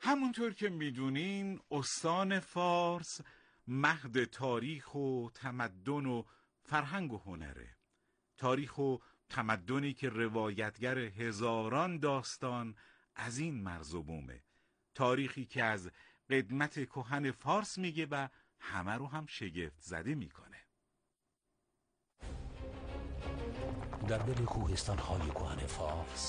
همونطور که میدونین استان فارس مهد تاریخ و تمدن و فرهنگ و هنره. تاریخ و تمدنی که روایتگر هزاران داستان از این مرز و بومه. تاریخی که از قدمت کهن فارس میگه و همه رو هم شگفت زده میکنه. در دل کوهستان‌های کهن فارس،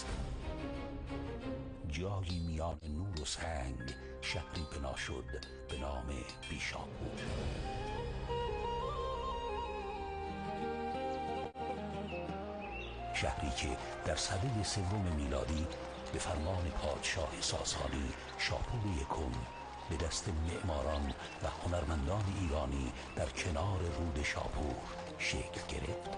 جایی میان نور و سنگ، شهری بنا شد به نام بیشاپور. شهری که در سده سوم میلادی به فرمان پادشاه ساسانی شاپور یکم به دست معماران و هنرمندان ایرانی در کنار رود شاپور شکل گرفت.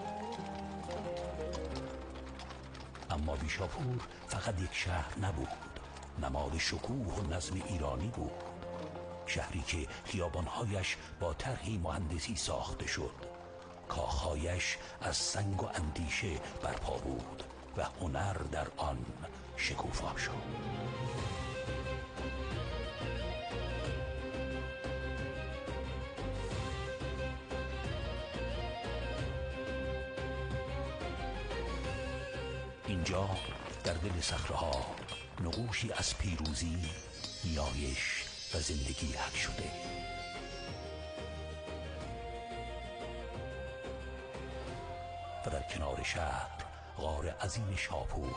اما بیشاپور فقط یک شهر نبود، نماد شکوه و نظم ایرانی بود. شهری که خیابانهایش با طرحی مهندسی ساخته شد، کاخهایش از سنگ و اندیشه برپا بود و هنر در آن شکوفا شد. اینجا در دل صخره‌ها نقوشی از پیروزی، نیایش و زندگی حک شده. و در کنار شهر غار عظیم شاپور،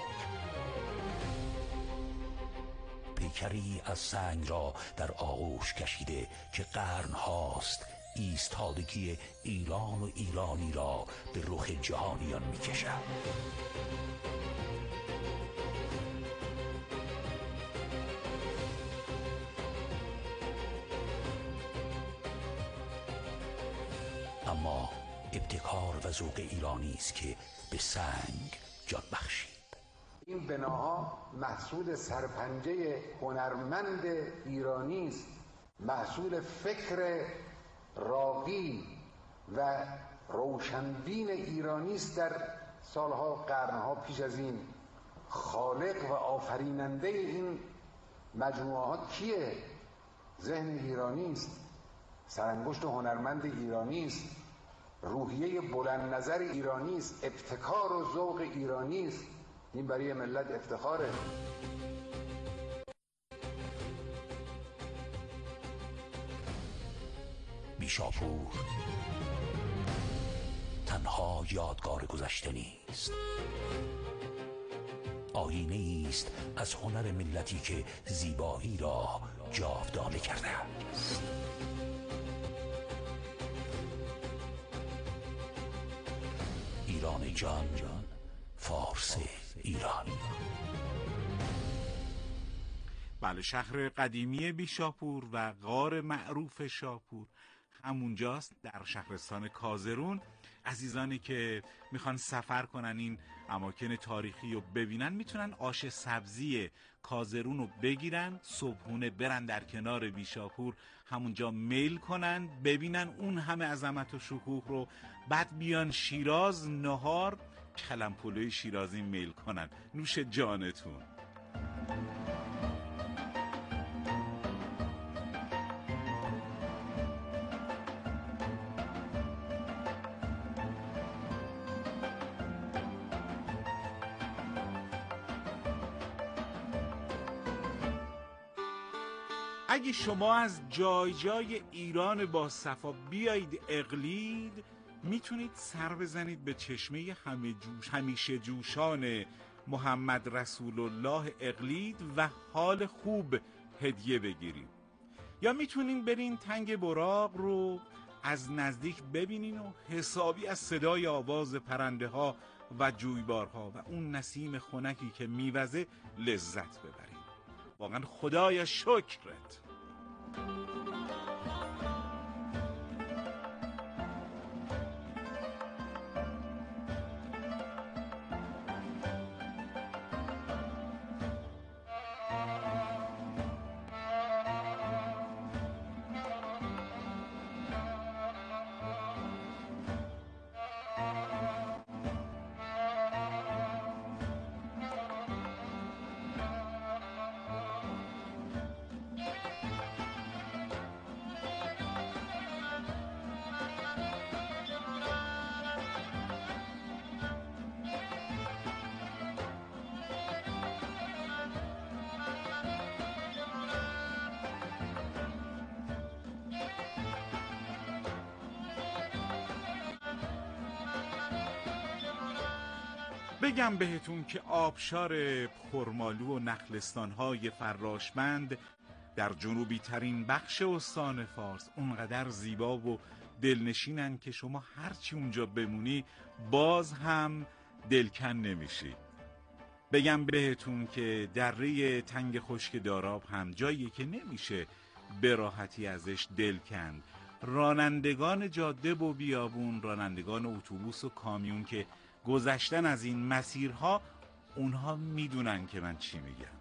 پیکری از سنگ را در آغوش کشیده که قرن‌هاست ایستادگی ایران و ایرانی را به رخ جهانیان می‌کشد. اما ابتکار و ذوق ایرانی است که به سنگ جان بخشید. این بناها محصول سرپنجه هنرمند ایرانی است، محصول فکر راقی و روشنبین ایرانی است. در سالها قرنها پیش از این خالق و آفریننده این مجموعه ها کیه؟ ذهن ایرانی است، سرانگشت هنرمند ایرانی است، روحیه بلند نظر ایرانی است، ابتکار و ذوق ایرانی است. این برای ملت افتخاره. بیشاپور تنها یادگار گذشته نیست، آینه است از هنر ملتی که زیبایی را جاودانه کرده است. ایران جان، فارس ایرانی. بله، شهر قدیمی بیشاپور و غار معروف شاپور همونجاست در شهرستان کازرون. عزیزانی که میخوان سفر کنن این اماکن تاریخی رو ببینن میتونن آش سبزی کازرون رو بگیرن، صبحونه برن در کنار بیشاپور همونجا میل کنن، ببینن اون همه عظمت و شکوه رو، بعد بیان شیراز نهار کلم پلوی شیرازی میل کنن. نوش جانتون. اگه شما از جای جای ایران با صفا بیایید اقلید، میتونید سر بزنید به چشمه همیشه جوشان محمد رسول الله اقلید و حال خوب هدیه بگیرید. یا میتونین برین تنگ براق رو از نزدیک ببینین و حسابی از صدای آواز پرنده ها و جویبارها و اون نسیم خنکی که میوزه لذت ببرید. واقعا خدایا شکرت. بگم بهتون که آبشار پرمالو و نخلستان‌های فراشمند در جنوبی ترین بخش استان فارس اونقدر زیبا و دلنشینن که شما هرچی اونجا بمونی باز هم دلکن نمیشی. بگم بهتون که دره تنگ خشک داراب هم جاییه که نمیشه به راحتی ازش دل کند. رانندگان جاده و بیابون، رانندگان اتوبوس و کامیون که گذشتن از این مسیرها، اونها میدونن که من چی میگم.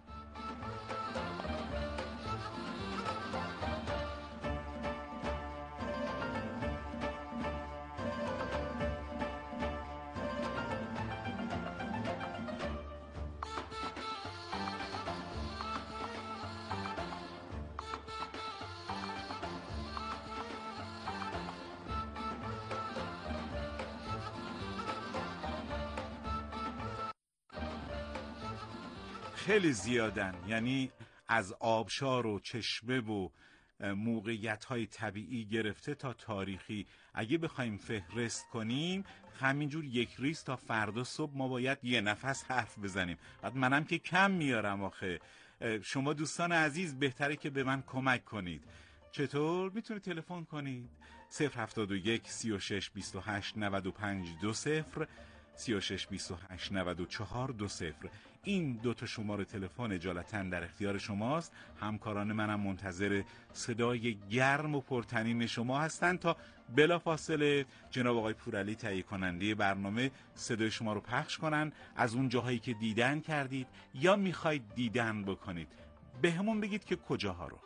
خیلی زیادن، یعنی از آبشار و چشمه و موقعیت‌های طبیعی گرفته تا تاریخی اگه بخوایم فهرست کنیم همینجور یک ریز تا فردا صبح ما باید یه نفس حرف بزنیم. بعد منم که کم میارم آخه. شما دوستان عزیز بهتره که به من کمک کنید. چطور؟ میتونید تلفن کنید 071 36 28 95 20 36 28 94 20. این دوتا شماره تلفن اجالتا در اختیار شماست. همکاران منم منتظر صدای گرم و پرطنین شما هستن تا بلافاصله جناب آقای پورعلی تهیه کننده برنامه صدای شما رو پخش کنن از اون جاهایی که دیدن کردید یا میخواید دیدن بکنید. به همون بگید که کجاها رو.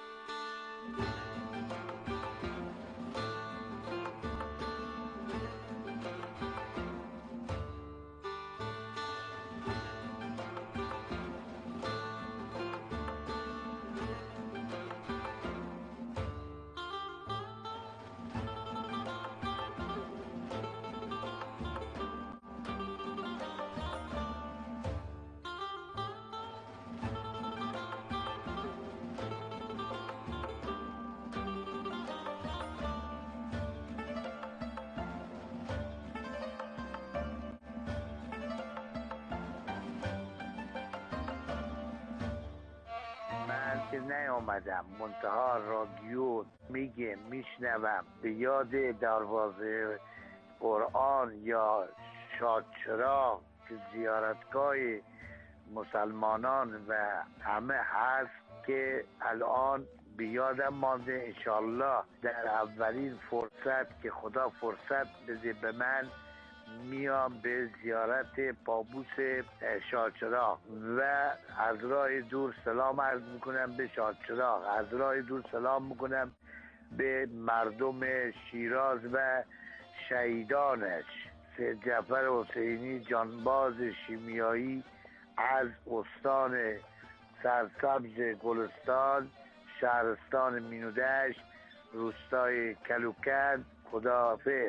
که نیامدم، منتها رادیو میگه میشنوم به یاد دروازه قرآن یا شادچراغ که زیارتگاه مسلمانان و همه هست که الان به یادم مانده. انشالله در اولین فرصت که خدا فرصت بده به من میام به زیارت پابوس شادچراغ و از راه دور سلام عرض میکنم به شادچراغ، از راه دور سلام میکنم به مردم شیراز و شهیدانش. سید جعفر حسینی جانباز شیمیایی از استان سرسبز گلستان، شهرستان مینودشت، روستای کلوکند. خداحافظ.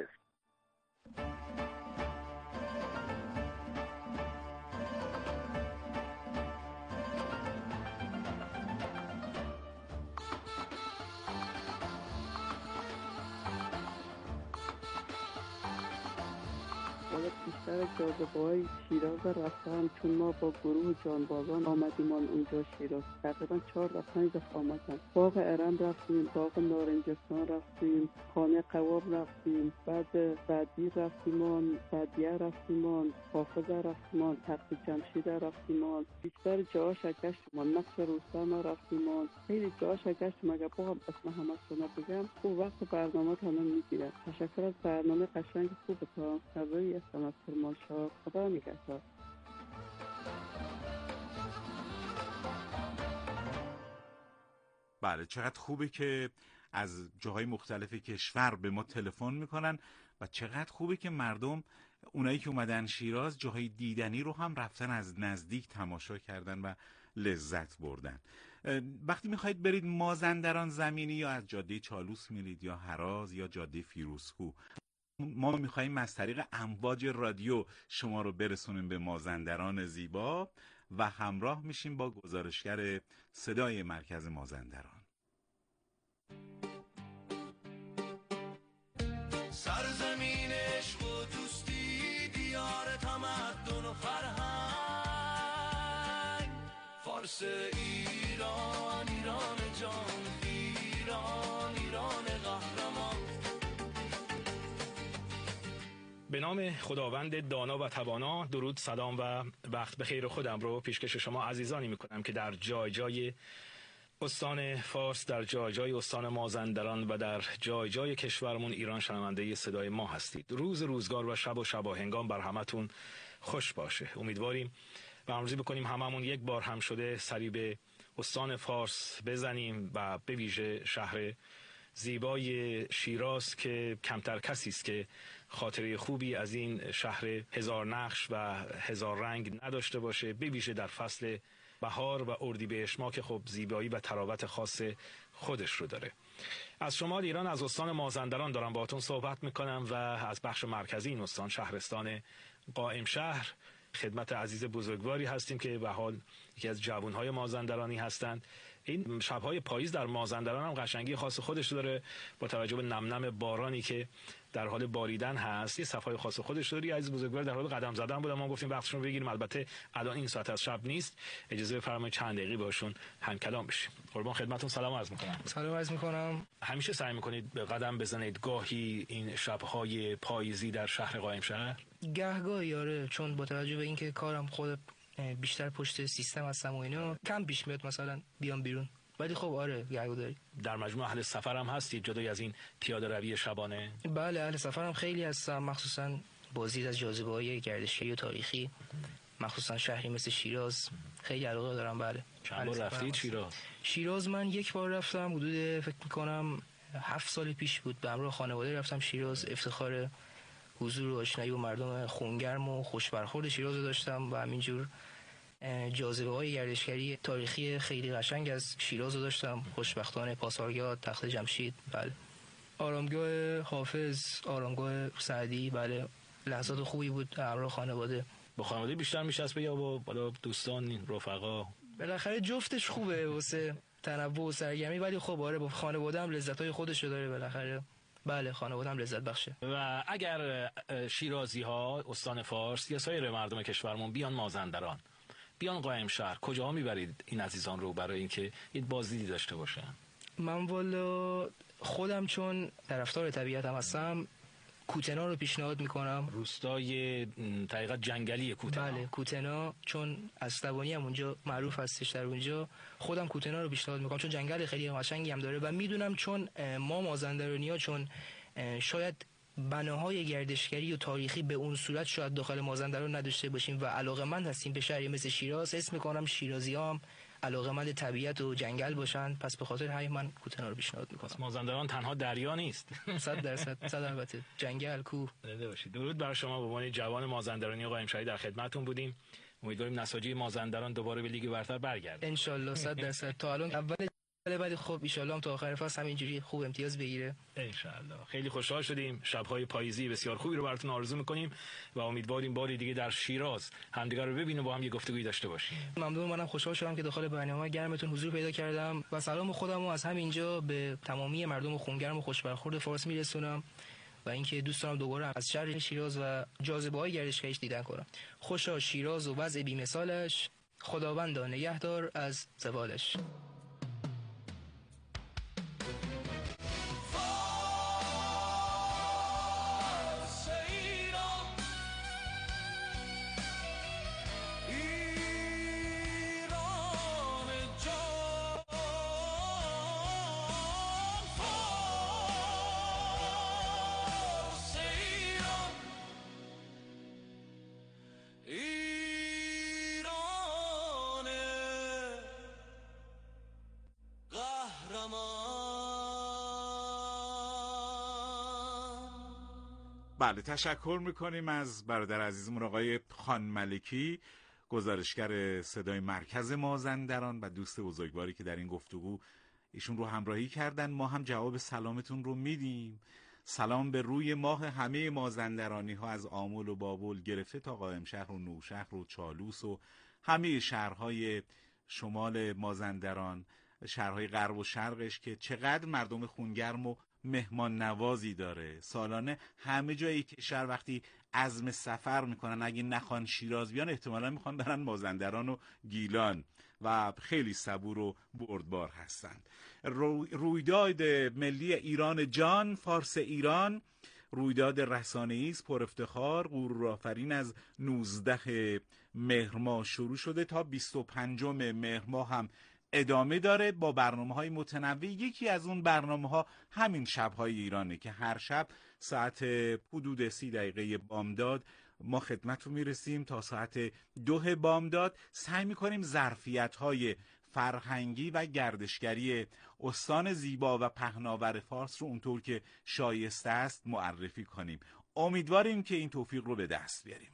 بیشتر جاذبه‌های شیراز رفتم، چون ما با گروه جانبازان آمدیم اونجا شیراز. تقریبا 4 تا 5 دفعه آمدم. باغ ارم رفتیم، باغ نارنجستان رفتیم، خانه قواب رفتیم، بعد بعدی رفتیم، بعدیه رفتیم، حافظه رفتیم، تخت جمشید رفتیم. بیشتر جاهاش گشتیم، نقش روستان رفتیم. خیلی جاهاش گشتیم. اگه بخوام اسم همه رو بگم او وقت برنامه تمام میگیره. تشکر از برنامه قشنگ خوبتون. روی هستم از کرمانشاه. خدا نگهدار. بله، چقدر خوبه که از جاهای مختلف کشور به ما تلفن میکنن و چقدر خوبه که مردم اونایی که اومدن شیراز جاهای دیدنی رو هم رفتن از نزدیک تماشا کردن و لذت بردن. وقتی میخواید برید مازندران زمینی یا از جاده چالوس میرید یا هراز یا جاده فیروزکوه، ما میخواییم از طریق امواج رادیو شما رو برسونیم به مازندران زیبا و همراه میشیم با گزارشگر صدای مرکز مازندران. سرزمین عشق و دوستی، دیار تمدن و فرهنگ. فارس ایران، ایران جان، ایران، ایران قهرمان. به نام خداوند دانا و توانا، درود، سلام و وقت بخیر خودم رو پیشکش شما عزیزانی میکنم که در جای جای استان فارس، در جای جای استان مازندران و در جای جای کشورمون ایران شنونده صدای ما هستید. روز روزگار و شب و شباهنگام بر همتون خوش باشه. امیدواریم برنامه‌ریزی بکنیم هممون یک بار هم شده سری به استان فارس بزنیم و به ویژه شهر زیبای شیراز که کمتر کسی است که خاطره خوبی از این شهر هزار نقش و هزار رنگ نداشته باشه، به ویژه در فصل بهار و اردیبهشت ماه که خب زیبایی و تراوت خاص خودش رو داره. از شمال ایران، از استان مازندران دارم باهاتون صحبت میکنم و از بخش مرکزی این استان، شهرستان قائم شهر، خدمت عزیز بزرگواری هستیم که به حال یکی از جوانهای مازندرانی هستند. این شبهای پاییز در مازندران هم قشنگی خاص خودش داره، با توجه به نمنم بارانی که در حال باریدن هست، یه صفای خاص خودش داره. عزیز بزرگوار در حال قدم زدن بودن، ما گفتیم وقتشون بگیریم، البته الان این ساعت از شب نیست، اجازه بفرمایید چند دقیقه باشون هم کلام بشیم. قربان خدمتتون سلام عرض میکنم. سلام عرض میکنم. همیشه سعی میکنید به قدم بزنید گاهی این شبهای پاییزی در شهر قائم شهر؟ گهگاهی آره، چون با توجه به اینکه کارم خود بیشتر پشت سیستم هستم و اینا کم پیش میاد مثلا بیام بیرون، ولی خب آره گهگاهی. در مجموع اهل سفر هم هستید جدای از این پیاده روی شبانه؟ بله اهل سفرم خیلی هستم، مخصوصا بازدید از جاذبه‌های گردشگری و تاریخی، مخصوصا شهری مثل شیراز خیلی علاقه دارم. بله. چند بار رفتید شیراز؟ شیراز من یک بار رفتم، حدود فکر میکنم 7 سال پیش بود، به همراه خانواده رفتم شیراز. افتخار حضور و آشنایی با مردم خونگرم و خوشبرخورد شیراز رو داشتم و همینجور جاذبه‌های گردشگری تاریخی خیلی قشنگ از شیراز رو داشتم. خوشبختانه پاسارگاد، تخت جمشید، بله، آرامگاه حافظ، آرامگاه سعدی، بله، لحظات خوبی بود همراه خانواده. با خانواده بیشتر میشسبه یا با بالا دوستان، رفقا؟ بالاخره جفتش خوبه واسه تنوع و سرگرمی، ولی خب آره با خانواده هم لذت‌های خودش رو داره بالاخره. بله خانواده هم لذت بخشه. و اگر شیرازی ها استان فارس یا سایر مردم کشورمون بیان مازندران، بیان قائم شهر، کجا میبرید این عزیزان رو برای اینکه یه بازدیدی داشته باشن؟ من والا خودم چون طرفدار طبیعتم هستم، کوتنا رو پیشنهاد میکنم. روستای طریقت جنگلی کوتنا. بله کوتنا، چون اسطوانی هم اونجا معروف هستش در اونجا. خودم کوتنا رو پیشنهاد میکنم چون جنگل خیلی قشنگی هم داره و میدونم چون ما مازندرانی‌ها چون شاید بناهای گردشگری و تاریخی به اون صورت شاید داخل مازندران نداشته باشیم و علاقه‌مند هستیم به شهری مثل شیراز، اسم میکنم شیرازی‌ها علاقه‌مند طبیعت و جنگل باشن، پس به خاطر همین من کوتنا رو پیشنهاد میکنم. مازندران تنها دریا نیست. 100% البته جنگل، کوه. درود بر شما. به عنوان جوان مازندرانی قائم شهری در خدمتتون بودیم. امیدواریم نساجی مازندران دوباره به لیگ برتر برگرده. ان شاء الله 100%. تا الان اول ولی خب ان شاء الله تا آخر فصل همینجوری خوب امتیاز بگیره ان شاء الله. خیلی خوشحال شدیم. شب‌های پاییزی بسیار خوبی رو براتون آرزو می‌کنیم و امیدواریم باری دیگه در شیراز همدیگر رو ببینیم و با هم یه گفتگویی داشته باشیم. ممنون، منم خوشحال شدم که داخل برنامه گرمتون حضور پیدا کردم و سلام خودم رو از همینجا به تمامی مردم خونگرم و خوشبرخورد فارس میرسونم و اینکه دوست دارم دوباره از شهر شیراز و جاذبه‌های گردشگریش دیدن کنم. خوشا شیراز و وضع بی‌مثالش، خداوندا نگهدار از زوالش. بله، تشکر میکنیم از برادر عزیزمون آقای خان ملکی، گزارشگر صدای مرکز مازندران و دوست بزرگواری که در این گفتگو ایشون رو همراهی کردن. ما هم جواب سلامتون رو میدیم. سلام به روی ماه همه مازندرانی ها، از آمل و بابل گرفته تا قائم شهر و نوشهر و چالوس و همه شهرهای شمال مازندران، شهرهای غرب و شرقش که چقدر مردم خونگرم و مهمان نوازی داره. سالانه همه جای کشور وقتی عزم سفر میکنن اگه نخوان شیراز بیان احتمالا میخوان برن مازندران و گیلان و خیلی صبور و بردبار هستند. رویداد ملی ایران جان فارس ایران رویداد رسانه‌ای است پر افتخار، غرورآفرین، از 19 مهر ماه شروع شده تا 25 مهر ماه هم ادامه داره با برنامه‌های متنوع. یکی از اون برنامه‌ها همین شب‌های ایرانه که هر شب ساعت حدود 30 دقیقه بامداد ما خدمتتون میرسیم تا ساعت 2 بامداد. سعی می‌کنیم ظرفیت‌های فرهنگی و گردشگری استان زیبا و پهناور فارس رو اونطور که شایسته است معرفی کنیم. امیدواریم که این توفیق رو به دست بیاریم.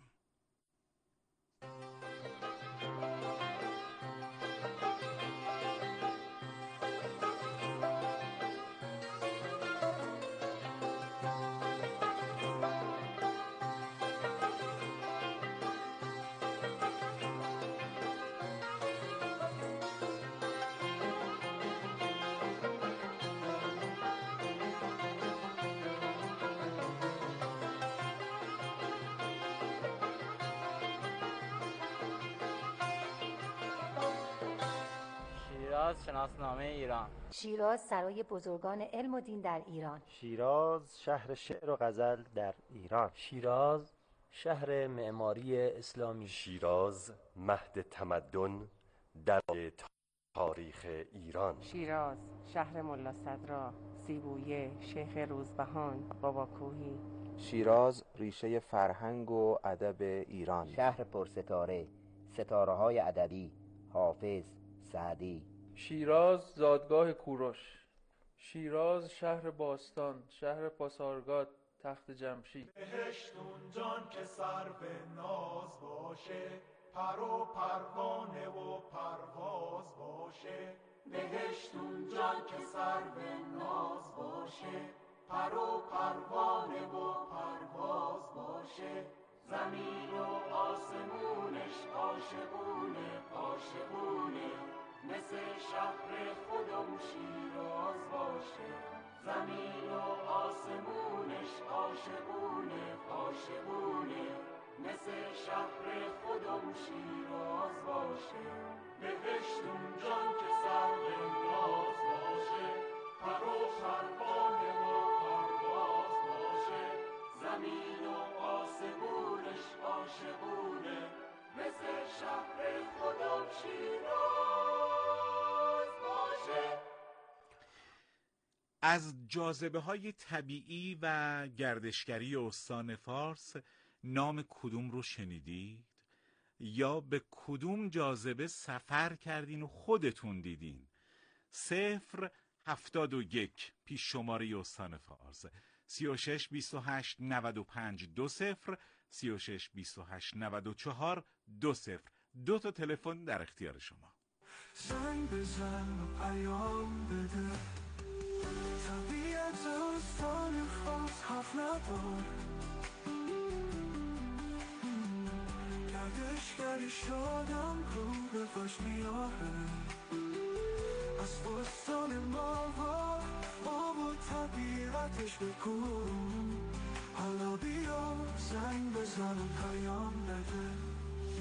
شیراز شناسنامه ایران. شیراز سرای بزرگان علم و دین در ایران. شیراز شهر شعر و غزل در ایران. شیراز شهر معماری اسلامی. شیراز مهد تمدن در تاریخ ایران. شیراز شهر ملا صدرا، زیبویه، شیخ روزبهان، باباکوهی. شیراز ریشه فرهنگ و ادب ایران. شهر پرستاره، ستاره‌های ادبی، حافظ، سعدی. شیراز زادگاه کوروش. شیراز شهر باستان، شهر پاسارگاد، تخت جمشید. بهشت اونجان که سر به ناز باشه، پر و پروانه و پرواز باشه. بهشت اونجان که سر به ناز باشه، پر و پروانه و پرواز باشه. زمین و آسمونش عاشقونه عاشقونه، مثل شهر خودم شیراز باشه. زمین و آسمونش عاشقونه عاشقونه، مثل شهر خودم شیراز باشه. بهشت اونجان که سر به ناز باشه، پر و پروانه و پرواز باشه. زمین و آسمونش عاشقونه، مثل شهر خودم شیراز باشه. از جاذبه‌های طبیعی و گردشگری استان فارس نام کدوم رو شنیدید؟ یا به کدوم جاذبه سفر کردین و خودتون دیدین؟ 071 پیش شماره استان فارس 36 28 95 20 36 28 94 20. 2 تا تلفن در اختیار شما. زنگ بزن و پیام بده، طبیعت استان فارس حرف ندار. گردشگری شادم رو به فش میاره، از بستان ما و آب و طبیعتش بگو. حالا بیا زنگ بزن و پیام بده.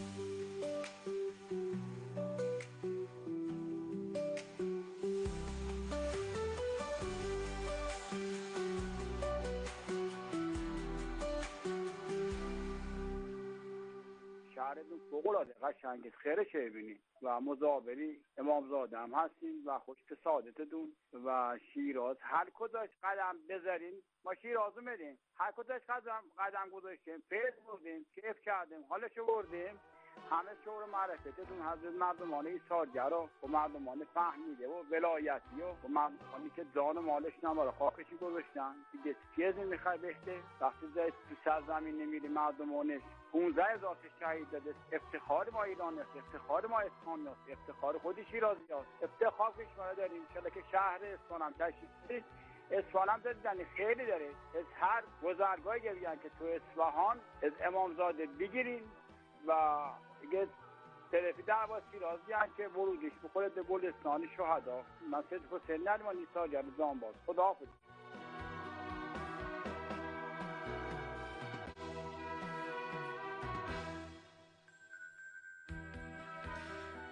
شهرتون فوق‌العاده قشنگه، خیرش ببینید و مزابری امامزاده هم هستیم و خوش به سعادتتون. و شیراز هر کجاش قدم بذارین ما شیرازو میریم، هر کجاش قدم گذاشتیم فیض بردیم، کیف کردیم، حالشو بردیم. همه شور معرفتتون حضرت مردمان ایثارگرا و مردمان فهمیده و ولایتی و مردمانی که جان و مالش نماره خاکشی گذاشتن. دیگه چیزی میخوای بهته؟ وقتی زید تو سرزمین نمیری مردمانش 15,000 شهید داده. افتخار ما ایرانی است، افتخار ما اسپانی است، افتخار خودی شیرازی است، افتخار کشور داریم. انشالله که شهر اصفهان هم تشریف اصفهان هم دادن خیلی داره. از هر گذرگاهی که بیان که تو اصفهان از امامزاده بگیرین و دیگه طرفی در باز شیرازی هم که ورودش بخوره به گلستان شهدا. من سید حسین نریمان ایثارگر زانباز. خدا حافظ.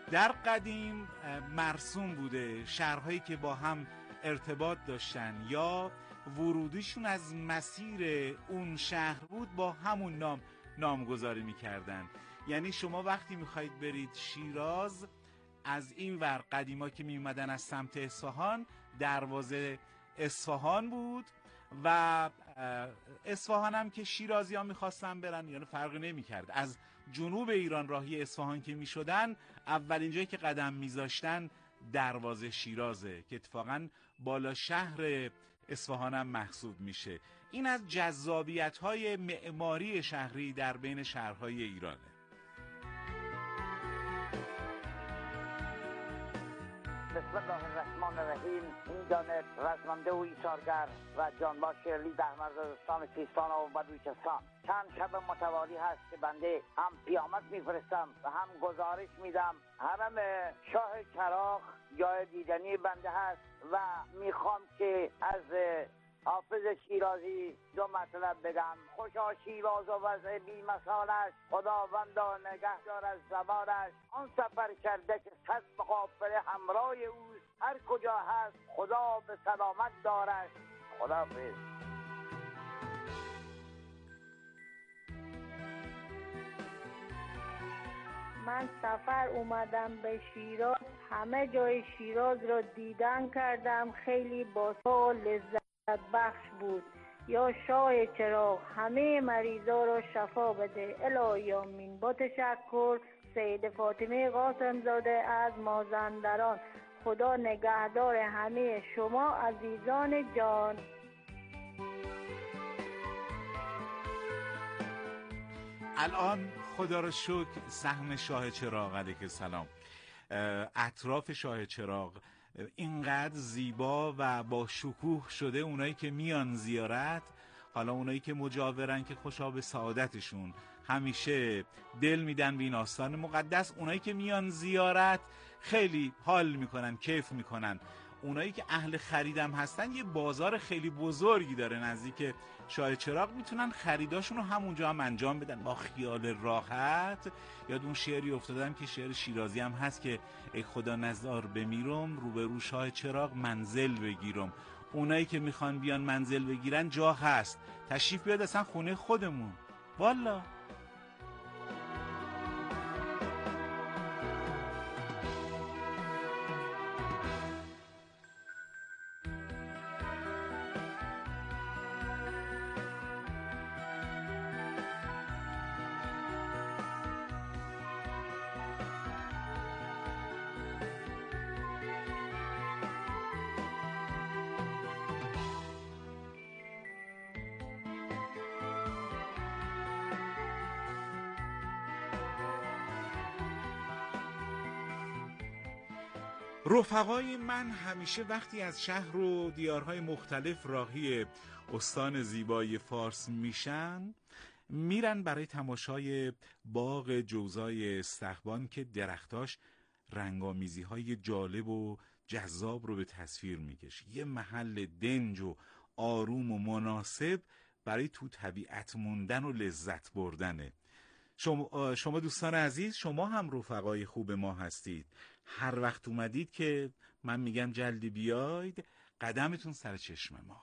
در قدیم مرسوم بوده شهرهایی که با هم ارتباط داشتن یا ورودیشون از مسیر اون شهر بود با همون نام نامگذاری میکردن. یعنی شما وقتی میخواید برید شیراز، از این ور قدیما که میومدن از سمت اصفهان، دروازه اصفهان بود و اصفهان هم که شیرازی ها میخواستن برن، یعنی فرقی نمیکرد. از جنوب ایران راهی اصفهان که میشدن، اولین جایی که قدم میذاشتن دروازه شیرازه که اتفاقا بالا شهر اصفهان هم محسوب میشه. این از جذابیت‌های معماری شهری در بین شهرهای ایرانه. بسم الله الرحمن الرحیم. این جانب رزمنده و ایثارگر و جانباز شیرلی در مردستان سیستان و بلوچستان، چند شب متوالی هست که بنده هم پیامک میفرستم و هم گزارش میدم. حرم شاه چراغ جای دیدنی بنده هست و میخوام که از حافظ شیرازی دو مطلب بگم. خوشا شیراز و وضع بی مثالش، خداوندا نگهدار از زبانش. آن سفر کرده که صد قافله همراه اوست، هر کجا هست خدا به سلامت دارش. خداحافظ. من سفر اومدم به شیراز، همه جای شیراز را دیدن کردم، خیلی با لذت بخش بود. یا شاه چراغ همه مریضا را شفا بده. الهی آمین. با تشکر. سید فاطمه قاسم زاده از مازندران. خدا نگهدار همه شما عزیزان جان. الان خدا رو شکر سهم شاه چراغ علیه السلام، اطراف شاه چراغ اینقدر زیبا و با شکوه شده. اونایی که میان زیارت، حالا اونایی که مجاورن که خوشا به سعادتشون، همیشه دل میدن به این آستان مقدس. اونایی که میان زیارت خیلی حال میکنن، کیف میکنن. اونایی که اهل خریدم هستن، یه بازار خیلی بزرگی داره نزدیک شاه چراغ، میتونن خریداشون رو همونجا هم انجام بدن با خیال راحت. یاد اون شعری افتادم که شعر شیرازی هم هست که ای خدا نزار بمیرم، روبرو شاه چراغ منزل بگیرم. اونایی که میخوان بیان منزل بگیرن جا هست، تشریف بیاد اصلا خونه خودمون. والا رفقای من همیشه وقتی از شهر و دیارهای مختلف راهی استان زیبای فارس میشن، میرن برای تماشای باغ جوزای استخوان که درختاش رنگامیزی‌های جالب و جذاب رو به تصویر میکشه. یه محل دنج و آروم و مناسب برای تو طبیعت موندن و لذت بردنه. شما دوستان عزیز، شما هم رفقای خوب ما هستید. هر وقت اومدید که من میگم جلدی بیاید، قدمتون سر چشم ما.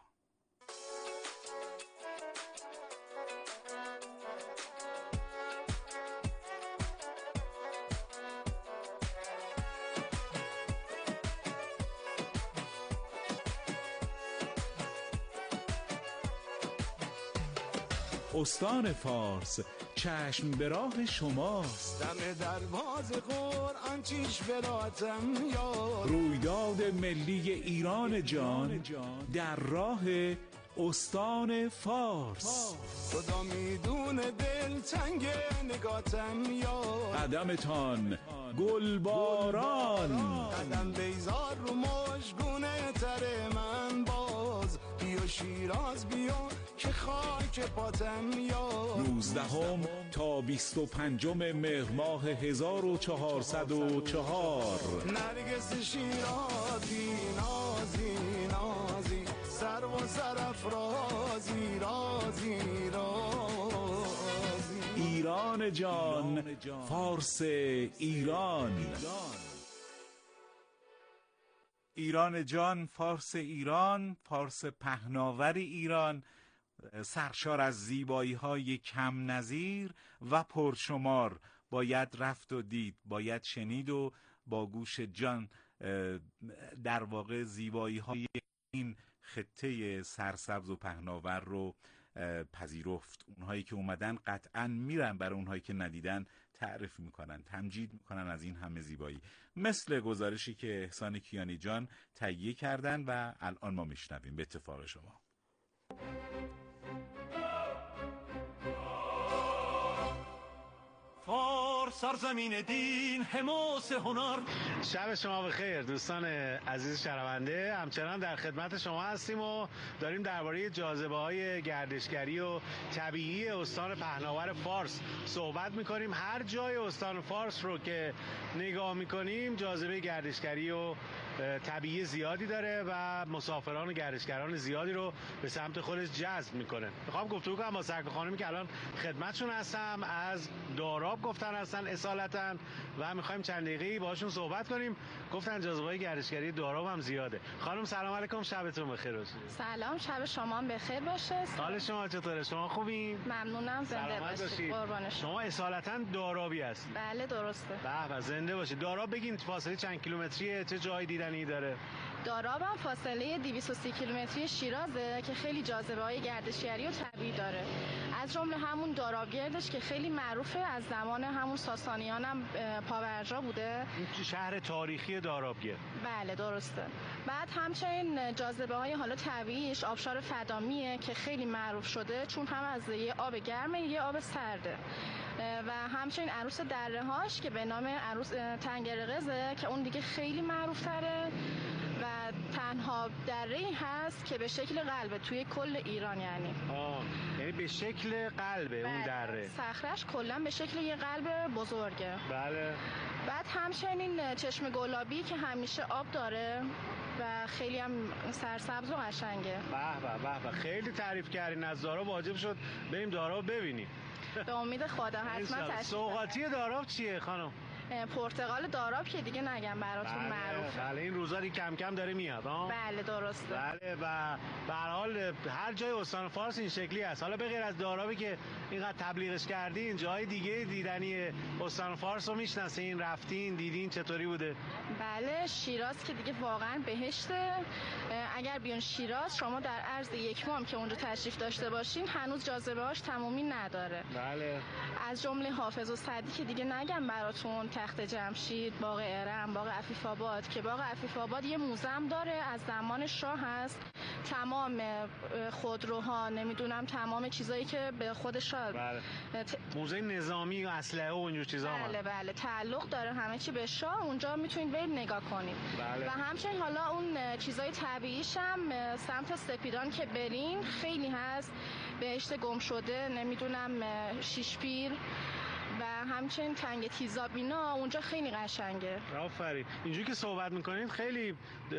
استان فارس چشم به راه شماست. دم درواز قرآن چیش براتم یار. رویداد ملی ایران جان در راه استان فارس. خدا میدونه دل تنگ نگاتم یار. قدمتان گلباران، قدم بیزار رو مشگونه تر من باز. بیا شیراز بیا که خاک پاتم یار. 19 تا 25 مهر ماه 1404. نرگس شیرازی نازی نازی، سر و سرافرازی رازی رازی. ایران جان فارس ایران. ایران جان فارس ایران، فارس پهناور ایران، سرشار از زیبایی‌های کم نظیر و پرشمار. باید رفت و دید، باید شنید و با گوش جان در واقع زیبایی‌های این خطه سرسبز و پهناور رو پذیرفت. اونهایی که اومدن قطعاً میرن برای اونهایی که ندیدن تعریف میکنن، تمجید میکنن از این همه زیبایی، مثل گزارشی که احسان کیانی جان تهیه کردن و الان ما میشنویم به اتفاق شما. سرزمین دین، حماس هنر. شب شما بخیر دوستان عزیز شنونده، همچنان در خدمت شما هستیم و داریم درباره جاذبه‌های گردشگری و طبیعی استان پهناور فارس صحبت می‌کنیم. هر جای استان فارس رو که نگاه می‌کنیم جاذبه گردشگری و طبیعی زیادی داره و مسافران و گردشگران زیادی رو به سمت خودش جذب میکنه. میخوام گفتگو کنم با سرکار خانمی که الان خدمتشون هستم، از داراب گفتن هستن اصالتاً و میخوایم چند دقیقه‌ای باهاشون صحبت کنیم. گفتن جاذبه‌های گردشگری داراب هم زیاده. خانم سلام علیکم، شبتون بخیر باشه. سلام، شب شما هم بخیر باشه. حال شما چطوره؟ شما خوبین؟ ممنونم، زنده باشید. قربان شما اصالتاً دارابی هستید؟ بله درسته. به زنده باشید. داراب بگین فاصله چند کیلومتریه، چه جای دیدنی داره؟ داراب هم فاصله 230 کیلومتری شیرازه که خیلی جاذبه‌های گردشگری و طبیعی داره. از جمله همون دارابگردش که خیلی معروفه، از زمان همون ساسانیان هم پابرجا بوده. این شهر تاریخی دارابگرد. بله درسته. بعد همچنین جاذبه‌های حالا طبیعیش آبشار فدامیه که خیلی معروف شده، چون هم از یه آب گرمه یه آب سرده. و همچنین عروس دره‌هاش که به نام عروس تنگرقزه که اون دیگه خیلی معروف تره و تنها دره‌ای هست که به شکل قلبه توی کل ایران. یعنی به شکل قلبه اون دره، صخره‌اش کلا به شکل یه قلب بزرگه. بله. بعد همچنین چشم گلابی که همیشه آب داره و خیلی هم سرسبز و قشنگه. به خیلی تعریف کردین از داراب، واجب شد بریم داراب ببینیم. به امید خدا حتما تشریف. سوغاتی داراب چیه خانم؟ پرتقال داراب که دیگه نگم براتون معروفه. بله این روزا دیگه کم کم داره میاد ها. بله درسته. بله و به هر حال هر جای استان فارس این شکلی هست. حالا به غیر از دارابی که اینقدر تبلیغش کردین، جای دیگه دیدنی استان فارس رو میشناسین، رفتین دیدین، چطوری بوده؟ بله شیراز که دیگه واقعا بهشته. اگر بیان شیراز شما در عرض یک ماه که اونجا تشریف داشته باشین هنوز جاذبه‌هاش تمومی نداره. بله. از جمله حافظ و سعدی که دیگه نگم براتون، تخت جمشید، باغ ارم، باغ عفیف آباد که باغ عفیف آباد یه موزه هم داره از زمان شاه هست. تمام خودروها نمیدونم تمام چیزایی که به خودش بله. موزه نظامی و اسلحه و اینجور چیزا هم بله تعلق داره همه چی به شاه. اونجا میتونید برید نگاه کنید. بله. و همچنین حالا اون چیزای طبیعیش هم سمت سپیدان که برین خیلی هست، بهشت گم شده، نمیدونم شیش پیر و همچنین تنگ تیزابینا، اونجا خیلی قشنگه. آفرین. اینجوری که صحبت میکنین خیلی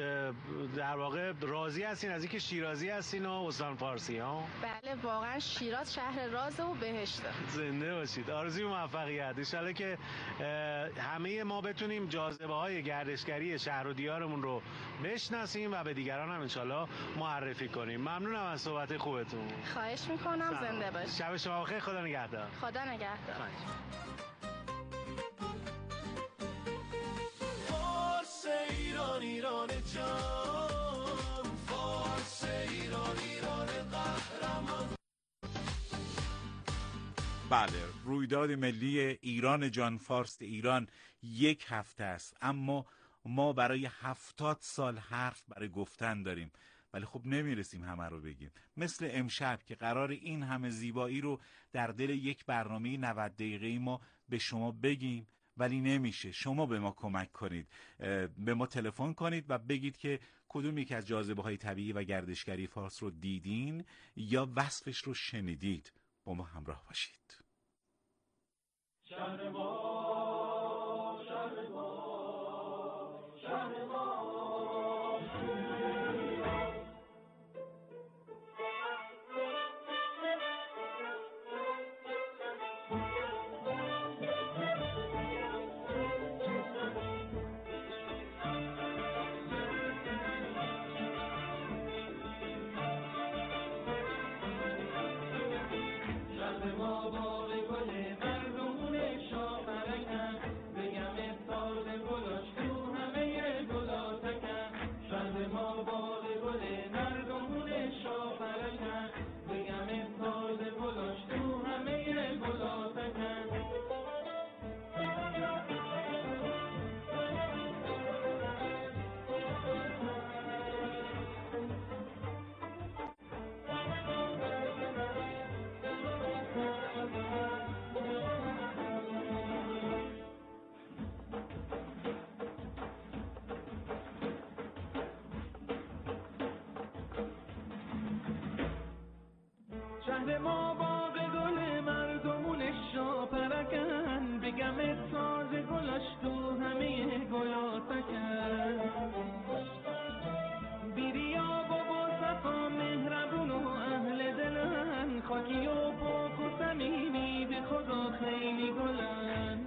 در واقع راضی هستین از اینکه شیرازی هستین و استان فارسی ها؟ بله واقعا شیراز شهر راز و بهشته. زنده باشید. آرزوی موفقیت. ان شاءالله که همه ما بتونیم جاذبه‌های گردشگری شهر و دیارمون رو بشناسیم و به دیگران هم ان شاءالله معرفی کنیم. ممنونم از صحبت خوبتون. خواهش میکنم. زنده باشید. شب شما بخیر. خدا نگهدار. خدا نگهدار. فارس ایران، ایران جان، فارس ایران، ایران قهرمان. بله رویداد ملی ایران جان فارس ایران یک هفته است، اما ما برای 70 سال حرف برای گفتن داریم ولی خب نمیرسیم همه رو بگیم. مثل امشب که قرار این همه زیبایی رو در دل یک برنامه 90 دقیقه‌ای ما به شما بگیم ولی نمیشه. شما به ما کمک کنید، به ما تلفن کنید و بگید که کدوم یک از جاذبه‌های طبیعی و گردشگری فارس رو دیدین یا وصفش رو شنیدید. با ما همراه باشید. شهر ما، شهر ما، شهر ما. شهر ما باغ گل مردمون شاپرکن بگم ساز گلاش تو همه گلاتکن شهر ما باغ گل مردمون شاپرکن بگم ساز گلاش تو همه گلاتکن شهر ما باغ گل مردمون شاپرکن بگم ساز گلاش تو همه گلاتکن بیریا بابا صفا مهربون و اهل دلن خاکی و پاک و صمیمی به خدا خیلی گلن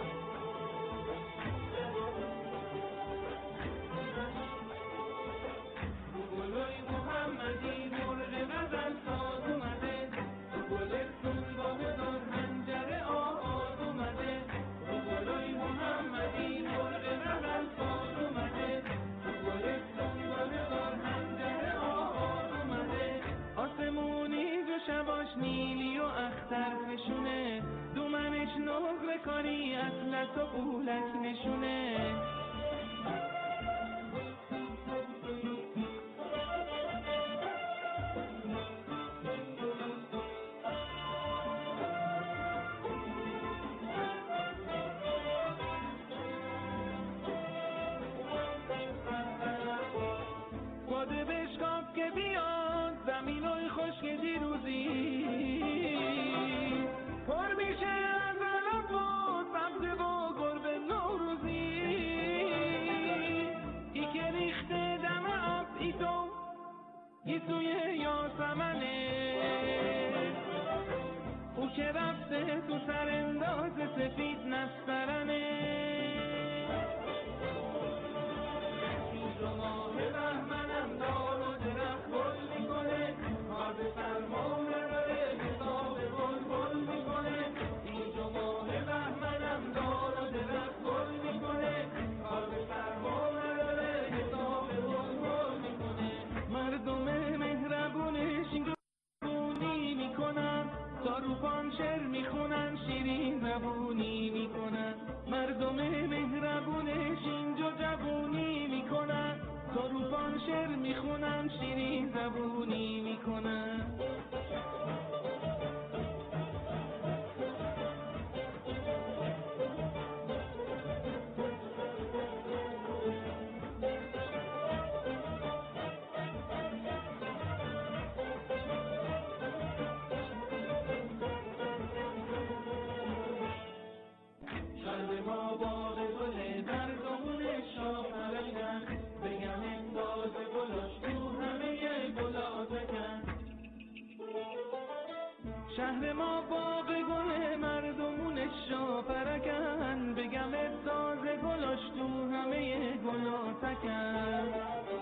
گلای محمدی مرغ غزل ساز اومده گلستون با هزار حنجره آواز اومده گلای محمدی مرغ غزل ساز اومده گلستون با هزار حنجره آواز اومده آسمونی و شباش نیلی و اختر نشونه دومنش نقره کاری اطلس و قولک نشونه باده بشکاف که بیاد زمینای خشک دیروزی پر میشه از علف و سبزه و گرب نوروزی ای که ریخته دم آب ای تو ای سوی یاسمنه او که رفته تو سرانداز سفید نسترنه ماه بهمنم دار و درخت گل میکنه کار به سرما نداره حساب گل میکنه اینجا ماه بهمنم دار و درخت گل میکنه کار به سرما نداره حساب گل میکنه مردم مهربونش این جوونی میکنن تا روپان شعر میخونن شیرین زبونی میکنن مردم مهربونش اینجا جوونی میکنن تا روپان شعر میخونن شیرین زبونی میکنن شهر ما باغ گل مردمون شاپرکن بگم انداز گلاش تو همه گلاتکن شهر ما باغ گل مردمون شاپرکن بگم انداز گلاش تو همه گلاتکن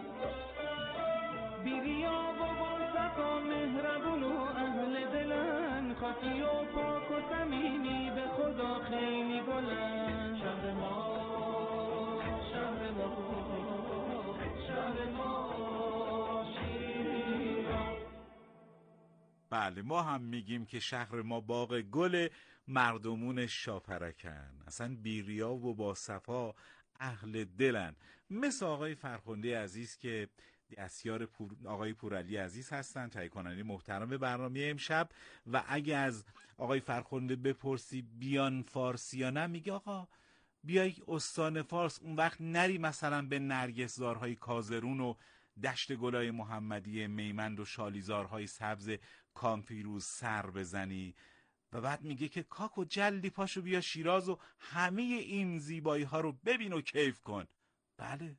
بیریا بابا صفا مهربون و اهل دلن خاکی و پاک و صمیمی به خدا خیلی گلن شهر ما شهر ما شهر ما شیران. بله ما هم میگیم که شهر ما باغ گل مردمون شاپرکن اصلا بیریا و با صفا اهل دلن مثل آقای فرخنده عزیز که دستیار آقای پورعلی عزیز هستن تهیه کننده محترم برنامه امشب و اگه از آقای فرخنده بپرسی بیان فارسی یا نه میگه آقا بیای استان فارس اون وقت نری مثلا به نرگسزارهای کازرون و دشت گلای محمدی میمند و شالیزارهای سبز کامفیروز سر بزنی و بعد میگه که کاکو جلدی پاشو بیا شیراز و همه این زیبایی ها رو ببین و کیف کن. بله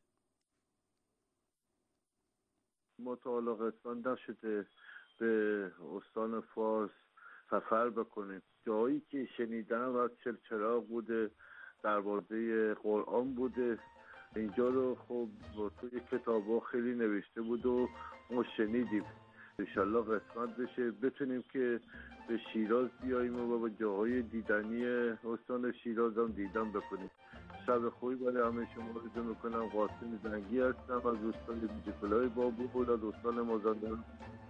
مطالقستان نشده به استان فارس سفر بکنیم. جایی که شنیدم و چلچراغ بوده، دروازه قرآن بوده. اینجا رو خب توی کتابا خیلی نوشته بود و ما شنیدیم. انشالله قسمت بشه بتونیم که به شیراز بیاییم و با جاهای دیدنی استان شیراز هم دیدن بکنیم. شب خوبی برای همه شما آرزو میکنم. قاسم زنگی هستم از استان بیجفلای بابوقل از استان مازندران.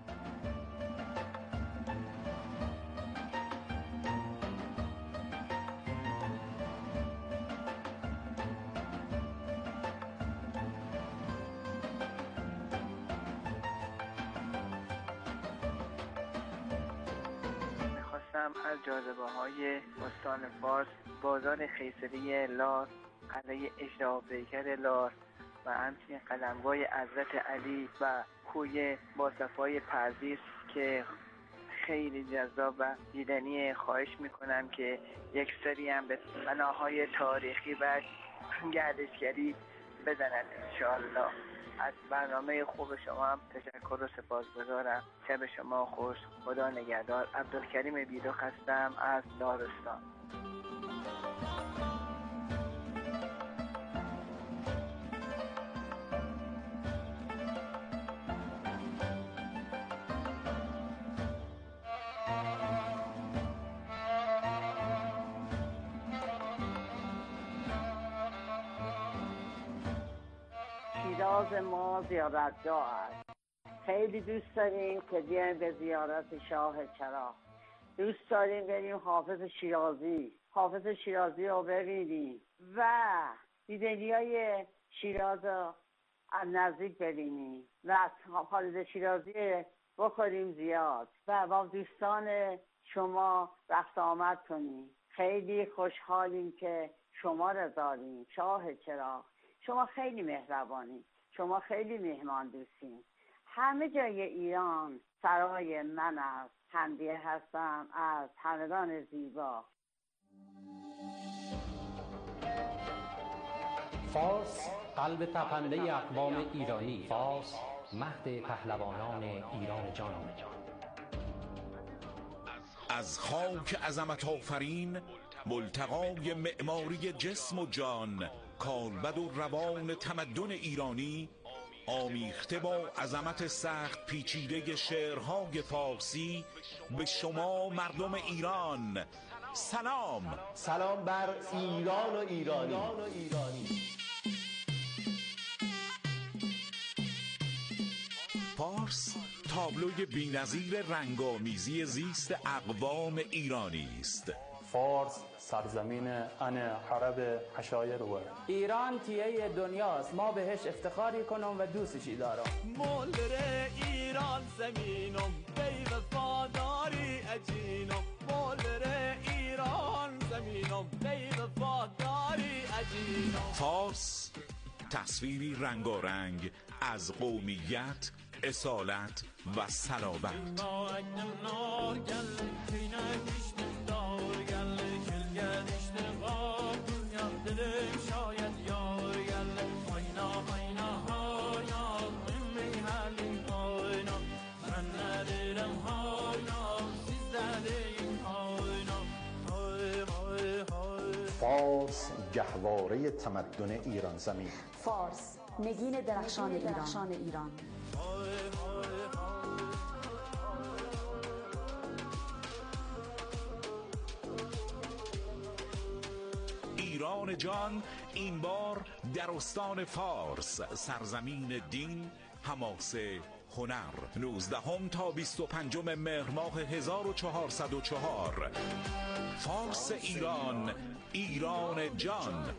از جاذبه‌های استان فارس بازار خیسری لار، قلعه اشراق پیکر لار و همچنین قلمرو حضرت علی و کوی با صفای پردیس که خیلی جذاب و دیدنی. خواهش میکنم که یک سری هم به بناهای تاریخی و گردشگری بزنند انشاءالله. از برنامه خوب شما هم تشکر و سپاسگزارم. شب شما خوش. خدا نگهدار. عبدالکریم بیدو هستم از دارستان. شیراز ما زیارتگاه است. خیلی دوست داریم که بیایم به زیارت شاه چراغ. دوست داریم بریم حافظ شیرازی رو ببینیم و دیدنیای شیراز رو از نزدیک ببینیم و از خالد شیرازی بخوریم زیاد و با دوستان شما رفت آمد کنیم. خیلی خوشحالیم که شما رو داریم. شاه چراغ، شما خیلی مهربانید، شما خیلی مهمان دوستین. همه جای ایران سرای من است. حمدیه هستم از همدان زیبا. فارس قلب تپنده اقوام ایرانی، فارس مهد پهلوانان ایران جان. از خاک عظمت آفرین، ملتقای معماری جسم و جان، کالبد و روان تمدن ایرانی، آمیخته با عظمت سخت پیچیده شعرهای فارسی، به شما مردم ایران سلام. سلام بر ایران و ایرانی. فارس تابلوی بی‌نظیر رنگامیزی زیست اقوام ایرانی است. فارس سرزمین حرب حشایر و ایران تیه دنیاست. ما بهش افتخاری کنم و دوستشی دارم. مولر ایران زمینم بی وفاداری اجینم. مولر ایران زمینم بی وفاداری اجینم. فارس تصویری رنگارنگ از قومیت، اصالت و صلابت. فارس گهواره تمدن ایران زمین. فارس نگین درخشان ایران. ایران جان این بار در استان فارس، سرزمین دین، حماسه، هنر. 19 تا 25 مهر ماه 1404. فارس ایران، ایران جان.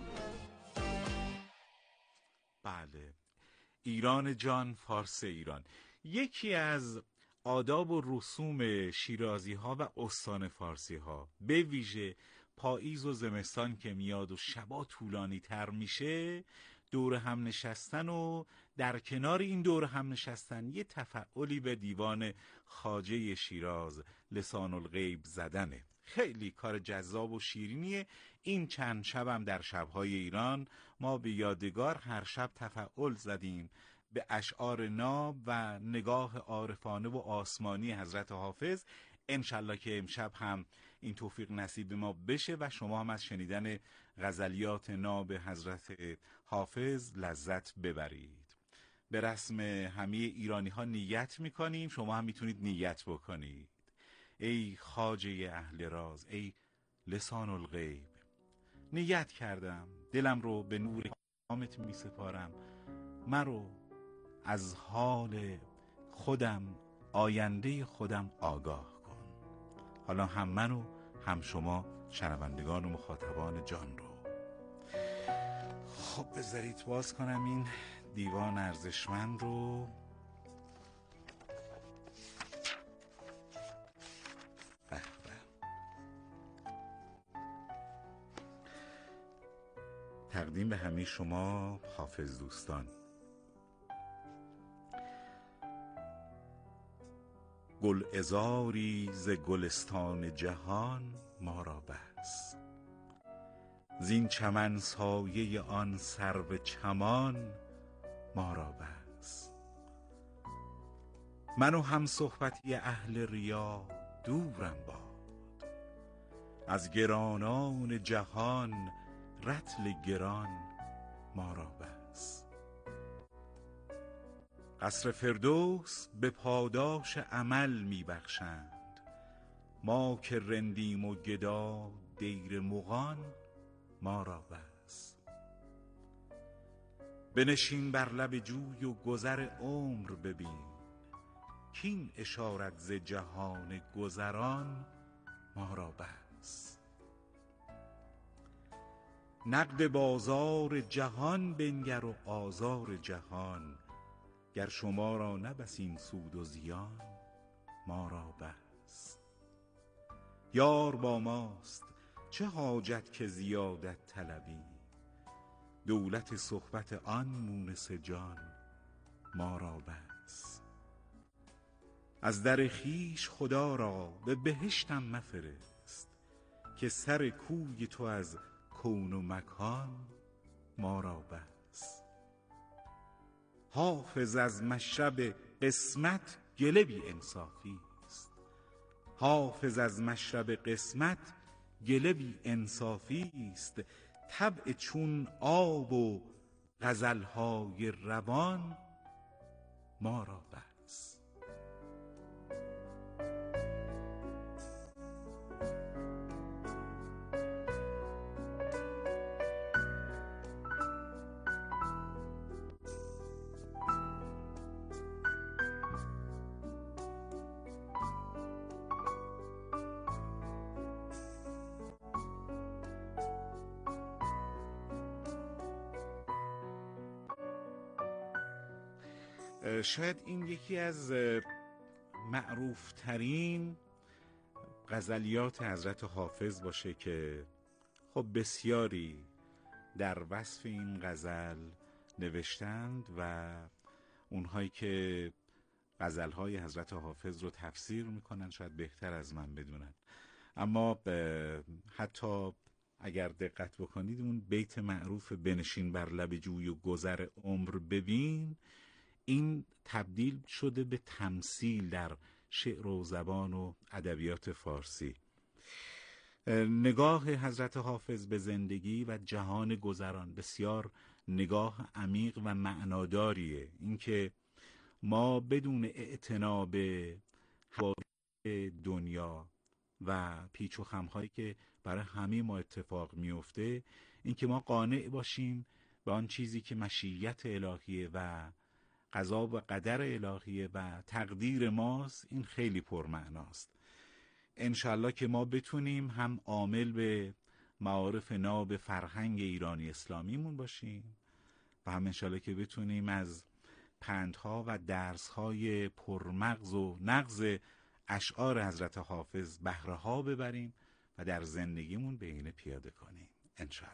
بله، ایران جان، فارس ایران. یکی از آداب و رسوم شیرازی ها و استان فارسی ها، به ویژه پاییز و زمستان که میاد و شبا طولانی تر میشه، دور هم نشستن و در کنار این دور هم نشستن یه تفعلی به دیوان خواجه شیراز لسان الغیب زدنه. خیلی کار جذاب و شیرینیه. این چند شبم در شبهای ایران ما به یادگار هر شب تفعل زدیم به اشعار ناب و نگاه عارفانه و آسمانی حضرت حافظ. انشالله که امشب هم این توفیق نصیب ما بشه و شما هم از شنیدن غزلیات ناب حضرت حافظ لذت ببرید. به رسم همه ایرانی ها نیت میکنیم. شما هم میتونید نیت بکنید. ای خواجه اهل راز، ای لسان الغیب، نیت کردم دلم رو به نور کامت میسپارم، مرو از حال خودم، آینده خودم آگاه کن. حالا هم منو هم شما شنوندگان و مخاطبان جان رو. خب بذارید باز کنم این دیوان ارزشمند رو. تقدیم به همه شما حافظ دوستان. گل عذاری ز گلستان جهان ما را بس، زین چمن سایه آن سرو چمان ما را بس. من و هم صحبتی اهل ریا دورم باد، از گرانان جهان رطل گران ما را بس. قصر فردوس به پاداش عمل می بخشند، ما که رندیم و گدا دیر مغان ما را بس. بنشین بر لب جوی و گذر عمر ببین، کین اشارت ز جهان گذران ما را بس. نقد بازار جهان بنگر و آزار جهان، گر شما را نه بس این سود و زیان ما را بس. یار با ماست چه حاجت که زیادت طلبی، دولت صحبت آن مونس جان ما را بس. از در خویش خدا را به بهشتم مفرست، که سر کوی تو از کون و مکان ما را بس. حافظ از مشرب قسمت گله بی انصافی است، حافظ از مشرب قسمت گله بی انصافی است. طبع چون آب و غزلهای روان ما را بس. شاید این یکی از معروف ترین غزلیات حضرت حافظ باشه که خب بسیاری در وصف این غزل نوشتند و اونهایی که غزلهای حضرت حافظ رو تفسیر میکنن شاید بهتر از من بدونن. اما حتی اگر دقت بکنید اون بیت معروف بنشین بر لب جوی و گذر عمر ببین، این تبدیل شده به تمثیل در شعر و زبان و ادبیات فارسی. نگاه حضرت حافظ به زندگی و جهان گذران بسیار نگاه عمیق و معناداریه. اینکه ما بدون اعتنا به حوادث دنیا و پیچ و خم‌هایی که برای همه ما اتفاق میفته، اینکه ما قانع باشیم به آن چیزی که مشیت الهیه و قضا و قدر الهیه و تقدیر ماست، این خیلی پرمعناست. انشالله که ما بتونیم هم عامل به معارف ناب فرهنگ ایرانی اسلامیمون باشیم و هم انشالله که بتونیم از پندها و درسهای پرمغز و نغز اشعار حضرت حافظ بهره ها ببریم و در زندگیمون به اینه پیاده کنیم انشالله.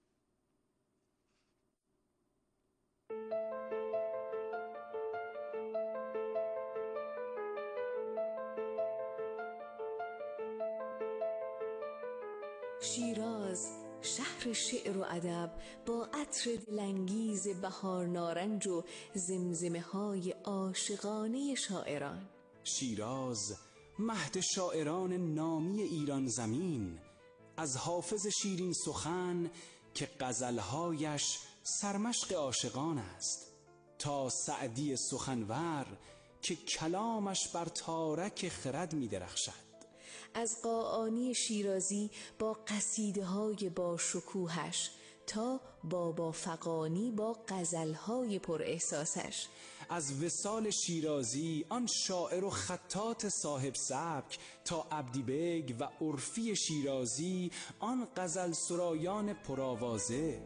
شیراز شهر شعر و ادب با عطر دلانگیز بهار نارنج و زمزمه های عاشقانه شاعران. شیراز مهد شاعران نامی ایران زمین، از حافظ شیرین سخن که غزلهایش سرمشق عاشقان است. تا سعدی سخنور که کلامش بر تارک خرد می درخشد. از قاآنی شیرازی با قصیده های با شکوهش تا بابا فغانی با غزل‌های پر احساسش، از وصال شیرازی آن شاعر و خطاط صاحب سبک تا عبدی بیگ و عرفی شیرازی آن غزل سرایان پرآوازه.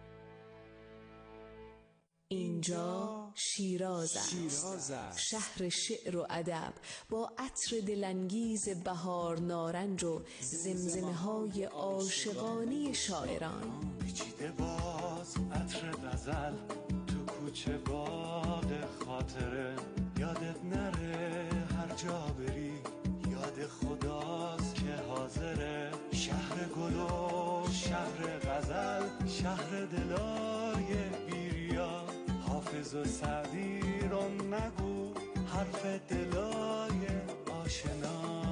اینجا شیراز است، شهر شعر و ادب با عطر دلانگیز بهار نارنج و زمزمه های عاشقانه شاعران. پیچیده باز عطر غزل تو کوچه باد خاطره، یادت نره هر جا بری یاد خداست که حاضره. شهر گل و شهر غزل، شهر دلای بیریا، حافظ و سعدی رو نگو حرف دلای آشنا.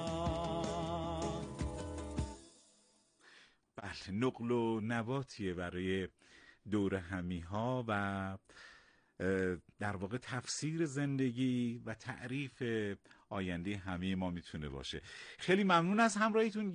بله، نقل و نباتیه برای دور همیها و در واقع تفسیر زندگی و تعریف آینده همه ما میتونه باشه. خیلی ممنون از همراهیتون.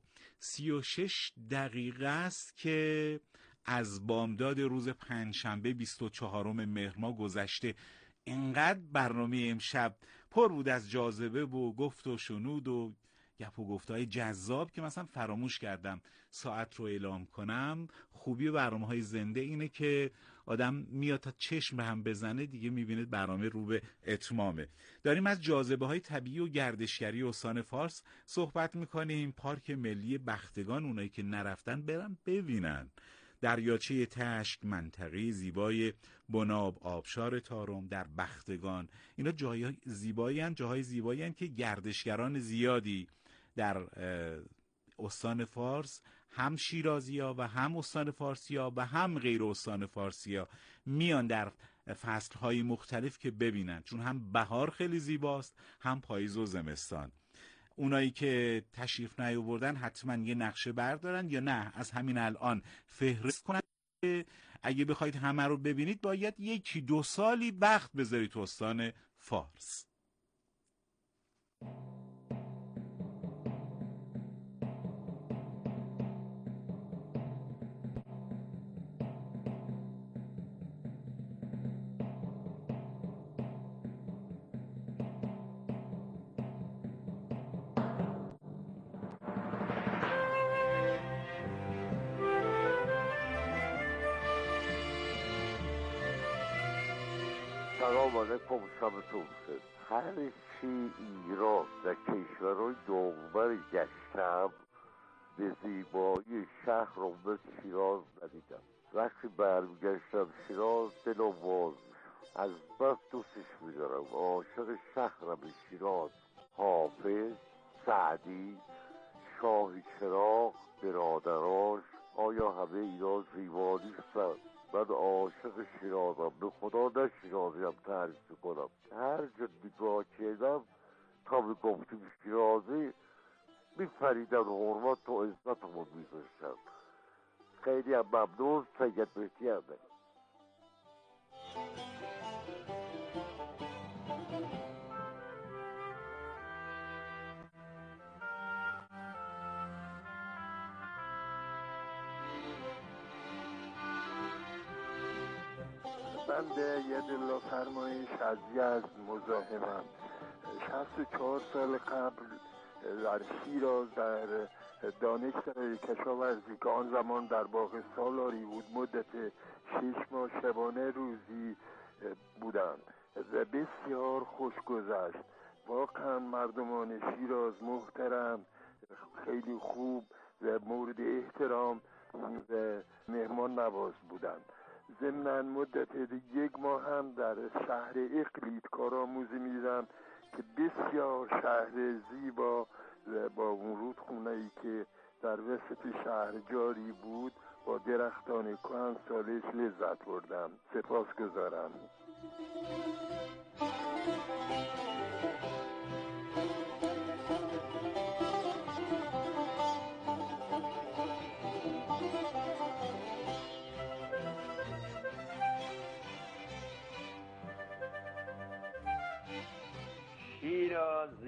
1:36 است که از بامداد روز پنجشنبه 24 مهر ماه گذشته. اینقدر برنامه امشب پر بود از جاذبه و گفت و شنود و گپ و گفت‌های جذاب که مثلا فراموش کردم ساعت رو اعلام کنم. خوبی برنامه‌های زنده اینه که آدم میاد تا چشم به هم بزنه دیگه میبینید برنامه رو به اتمامه. داریم از جاذبه‌های طبیعی و گردشگری استان فارس صحبت میکنیم. پارک ملی بختگان، اونایی که نرفتن برن ببینن. دریاچه تشک، منطقه زیبای بناب، آبشار تارم در بختگان، اینا جاهای زیبایی هستند، جاهای زیبایی هستند که گردشگران زیادی در استان فارس، هم شیرازی‌ها و هم استان فارسی‌ها و هم غیر استان فارسی‌ها میان در فصل‌های مختلف که ببینن، چون هم بهار خیلی زیباست هم پاییز و زمستان. اونایی که تشریف نیاوردن حتما یه نقشه بردارن یا نه از همین الان فهرست کنن. اگه بخواید همه رو ببینید باید 1-2 سالی وقت بذارید تو استان فارس. سلام علیکم، شبتون بخیر. هر چی ایران و کشورهای دوربر گشتم به زیبایی شهر و مثل شیراز ندیدم. وقتی برمیگشتم شیراز دلم باز میشد، از بس دوستش میدارم. عاشق شهرم شیراز. حافظ، سعدی، شاهی چراغ، برادراش، آیا همه اینا زیبا نیستن؟ من عاشق شیرازم، به خدا نه شیرازیم تعریف کنم. هر جا نگاه کردم تا به گفتیم شیرازی میپریدن، حرمت و عزتمون میذاشتن. خیلی هم ممنون. سید مهدی همه. من به یدالله فرمایش از یزد مزاحمم. 64 سال قبل در شیراز در دانشگاه کشاورزی که آن زمان در باغ سالاری بود مدت 6 ماه شبانه روزی بودم و بسیار خوش گذشت. واقعا مردمان شیراز محترم، خیلی خوب و مورد احترام و مهمان نواز بودند. ضمناً مدت 1 ماه هم در شهر اقلید کارآموزی می‌دیدم که بسیار شهر زیبا و با اون رودخونه‌ای که در وسط شهر جاری بود با درختان کهنسالش لذت بردم. سپاسگزارم.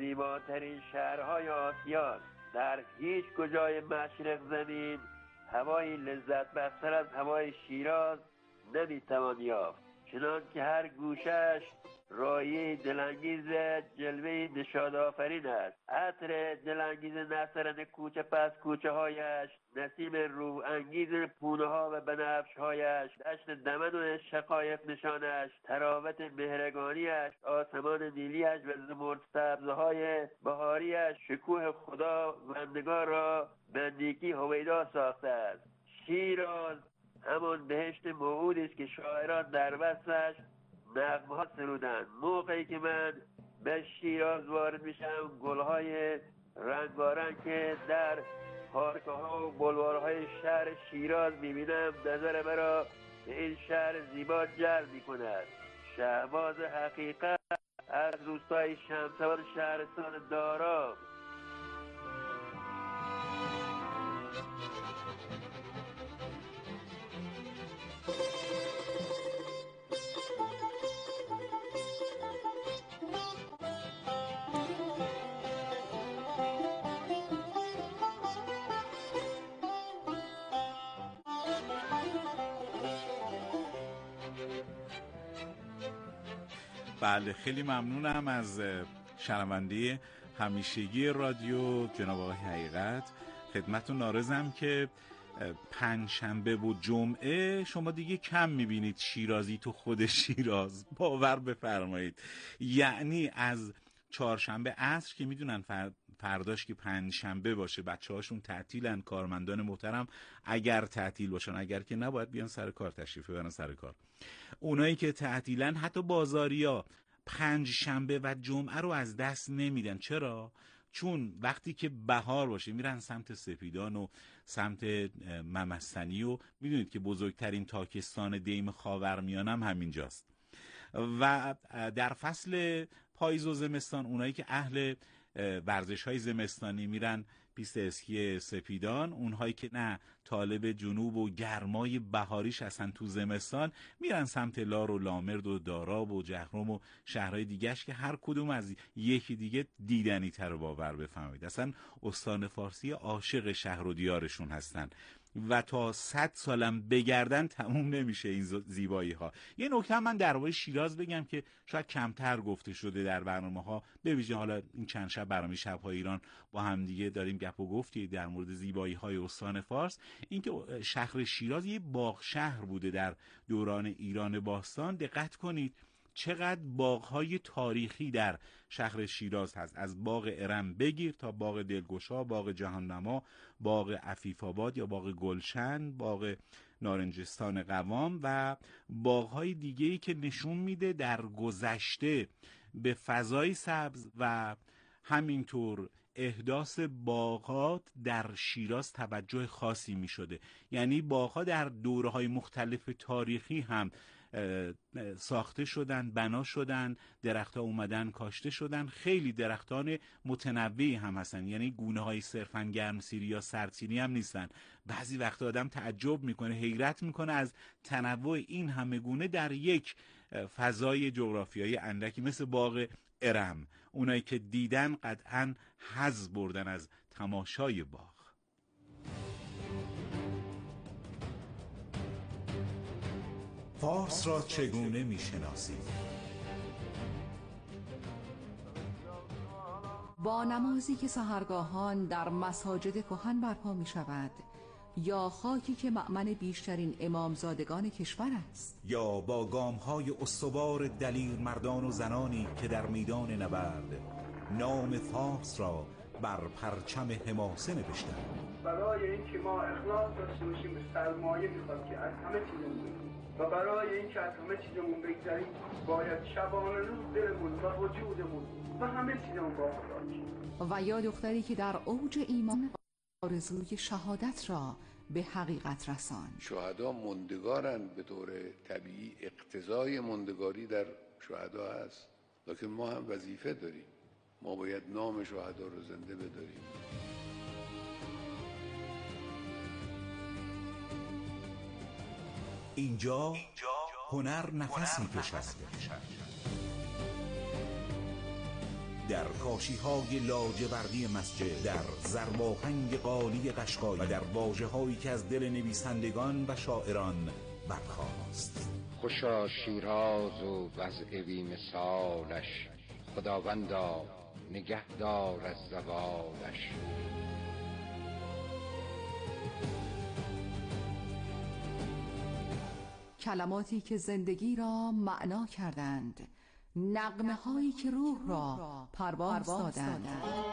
زیباترین شهرهای آسیاست. در هیچ کجای مشرق زمین هوایی لذت بخشتر از هوای شیراز نمیتوان یافت، چنان که هر گوشش رایه دلانگیز جلوه نشاط آفرین است. عطر دلانگیز نسترن کوچه پس کوچه هایش، نسیم روح انگیز پونه ها و بنفش هایش، دشت دمن و شقایق نشانش، تراوت مهرگانیش، آسمان نیلیش و زمرد سبزهای بهاریش شکوه خدا بندگان را به نیکی هویدا ساخته است. شیراز همان بهشت موعودی است که شاعران در وصفش نغمه ها سرودند. موقعی که من به شیراز وارد میشم، گلهای رنگارنگ که در پارک ها و بلوارهای شهر شیراز میبینم نظر مرا به این شهر زیبا جلب میکند. شهباز حقیقت از روستای شمسوار شهرستان دارام. بله، خیلی ممنونم از شنونده همیشگی رادیو جناب آقای حقیقت. خدمتتون عرضم که پنجشنبه و جمعه شما دیگه کم میبینید شیرازی تو خود شیراز، باور بفرمایید. یعنی از چهارشنبه عصر که میدونن فرداش که پنجشنبه باشه بچه هاشون تعطیلن، کارمندان محترم اگر تعطیل باشن، اگر که نباید بیان سر کار، تشریف ببرن سر کار. اونایی که تعطیلن، حتی بازاریا، پنجشنبه و جمعه رو از دست نمیدن. چرا؟ چون وقتی که بهار باشه میرن سمت سپیدان و سمت ممسنی و میدونید که بزرگترین تاکستان دیم خاورمیانه هم همینجاست. و در فصل پاییز و زمستان اونایی که اهل ورزش‌های زمستانی میرن پیست اسکی سپیدان، اونهایی که نه طالب جنوب و گرمای بهاریش هستن تو زمستان میرن سمت لار و لامرد و داراب و جهرم و شهرهای دیگهش که هر کدوم از یکی دیگه دیدنی تر باور بفهمید. اصلا استان فارسی عاشق شهر و دیارشون هستن و تا 100 سالم بگردن تموم نمیشه این زیبایی ها. یه نکته من درباره شیراز بگم که شاید کمتر گفته شده در برنامه ها، به ویژه حالا این چند شب برنامه شب‌های ایران با هم دیگه داریم گپ و گفتی در مورد زیبایی های استان فارس. اینکه شهر شیراز یه باغ شهر بوده در دوران ایران باستان. دقت کنید چقدر باغ‌های تاریخی در شهر شیراز هست، از باغ ارم بگیر تا باغ دلگشا، باغ جهاننما، باغ عفیف‌آباد یا باغ گلشن، باغ نارنجستان قوام و باغ‌های دیگه‌ای که نشون میده در گذشته به فضای سبز و همینطور احداث باغات در شیراز توجه خاصی می شده. یعنی باغ‌ها در دوره‌های مختلف تاریخی هم ساخته شدن، بنا شدن، درخت‌ها اومدن کاشته شدن. خیلی درختان متنوعی هم هستن، یعنی گونه‌های صرفاً گرمسیری یا سردسیری هم نیستن. بعضی وقتا آدم تعجب میکنه، حیرت میکنه از تنوع این همه گونه در یک فضای جغرافیایی اندکی مثل باغ ارم. اونایی که دیدن قطعاً حظ بردن از تماشای باغ. فارس را چگونه میشناسید؟ با نمازی که سحرگاهان در مساجد کهن برپا می شود، یا خاکی که مأمن بیشترین امامزادگان کشور است، یا با گام‌های استوار دلیر مردان و زنانی که در میدان نبرد نام فارس را بر پرچم حماسه نوشتند. برای اینکه ما اخلاص داشته باشیم به سرمایه میخواد که از همه چیزمون بگذاریم و برای اینکه از همه چیزمون بگذاریم باید شبانه روز دلمون و وجودمون و همه چیزمون با خدا باشیم. و یا دختری که در اوج ایمان آرزوی شهادت را به حقیقت رساند. شهدا ماندگارن، به طور طبیعی اقتضای ماندگاری در شهدا هست، لکن ما هم وظیفه داریم، ما باید نام شهدا رو زنده بداریم. اینجا هنر نفس می‌کشد. در کاشی‌های لاجوردی مسجد، در ضرباهنگ قالی قشقایی و در واژه‌هایی که از دل نویسندگان و شاعران برخاست. خوشا شیراز و وضع بی مثالش، خداوندا نگهدار از زوالش. کلماتی که زندگی را معنا کردند، نغمه هایی که روح را پرواز دادند.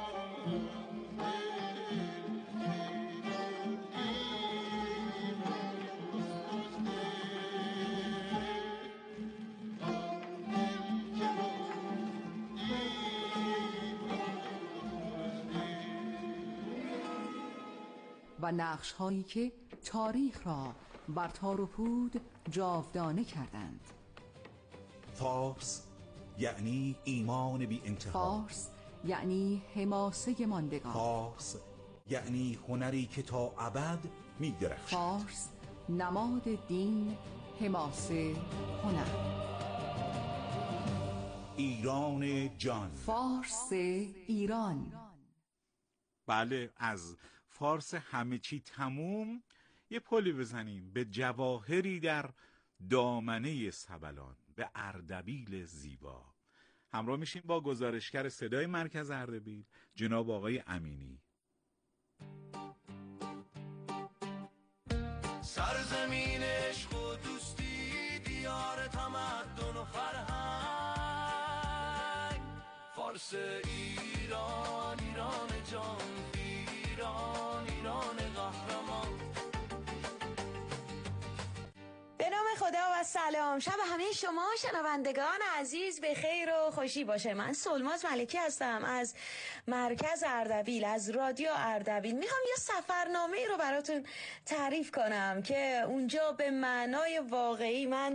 و نقش هایی که تاریخ را بر تار و پود جاودانه کردند. فارس یعنی ایمان بی انتها. فارس یعنی حماسه ماندگار. فارس یعنی هنری که تا ابد می درخشد. فارس نماد دین، حماسه، هنر. ایران جان، فارس ایران. بله، از فارس همه چی تموم یه پلی بزنیم به جواهری در دامنه سبلان، به اردبیل زیبا. همراه میشیم با گزارشگر صدای مرکز اردبیل جناب آقای امینی. سرزمین عشق و دوستی، دیار تمدن و فرهنگ، فارس ایران، ایران جان، ایران، ایران قهرمان. به نام خدا و سلام. شب همه شما شنوندگان عزیز به خیر و خوشی باشه. من سلماز ملکی هستم از مرکز اردبیل، از رادیو اردبیل. میخوام یه سفرنامه رو براتون تعریف کنم که اونجا به معنای واقعی من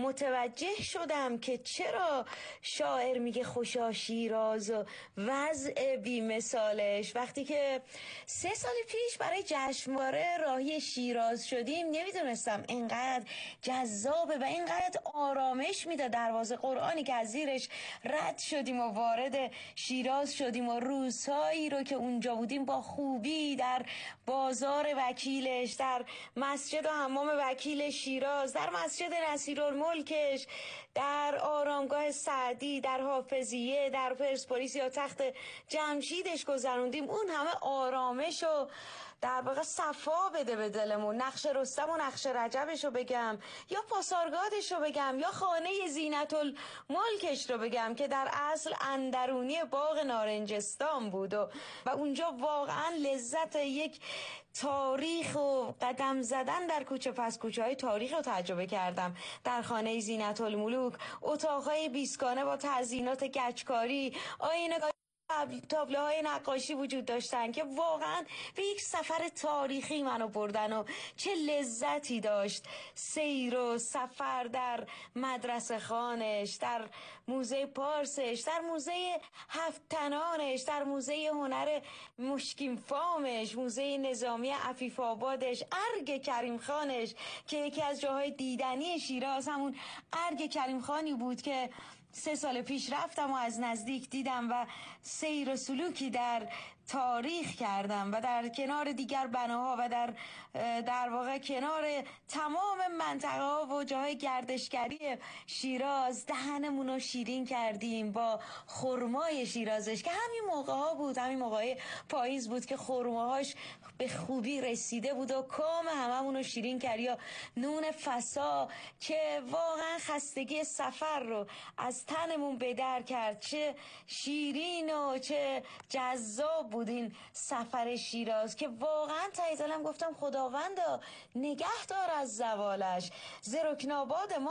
متوجه شدم که چرا شاعر میگه خوشا شیراز و وضع بی مثالش. وقتی که 3 سال پیش برای جشنواره راهی شیراز شدیم، نمیدونستم اینقدر جذابه و اینقدر آرامش میده دروازه قرآنی که از زیرش رد شدیم و وارد شیراز شدیم و روزهایی رو که اونجا بودیم با خوبی در بازار وکیلش، در مسجد و حمام وکیل شیراز، در مسجد نصیرالملکش، در آرامگاه سعدی، در حافظیه، در پرسپولیس یا تخت جمشیدش گذروندیم. اون همه آرامش و در واقع صفا بده به دلمون. نقش رستم و نقش رجبش رو بگم یا پاسارگادش رو بگم یا خانه زینت الملکش رو بگم که در اصل اندرونی باغ نارنجستان بود و اونجا واقعا لذت یک تاریخ و قدم زدن در کوچه پس کوچه های تاریخ رو تجربه کردم. در خانه زینت الملوک اتاقهای بیسکانه با تزیینات گچکاری، آینه تابلوهای نقاشی وجود داشتن که واقعا به یک سفر تاریخی منو بردن و چه لذتی داشت سیر و سفر در مدرسه خانش، در موزه پارسش، در موزه هفت‌تنانش، در موزه هنر مشکین فامش، موزه نظامی عفیف آبادش، ارگ کریم خانش که یکی از جاهای دیدنی شیراز همون ارگ کریم خانی بود که 3 سال پیش رفتم و از نزدیک دیدم و سیر و سلوکی در تاریخ کردم و در کنار دیگر بناها و در واقع کنار تمام منطقه ها و جاهای گردشگری شیراز دهنمون رو شیرین کردیم با خرمای شیرازش که همین موقع ها بود، همین موقع پاییز بود که خرماهاش به خوبی رسیده بود و کام هممون رو شیرین کرد، یا نون فسا که واقعا خستگی سفر رو از تنمون بدر کرد. چه شیرین و چه جذاب بود این سفر شیراز که واقعا ته دلم گفتم خداوندا نگهدار از زوالش. زیروکناباد ما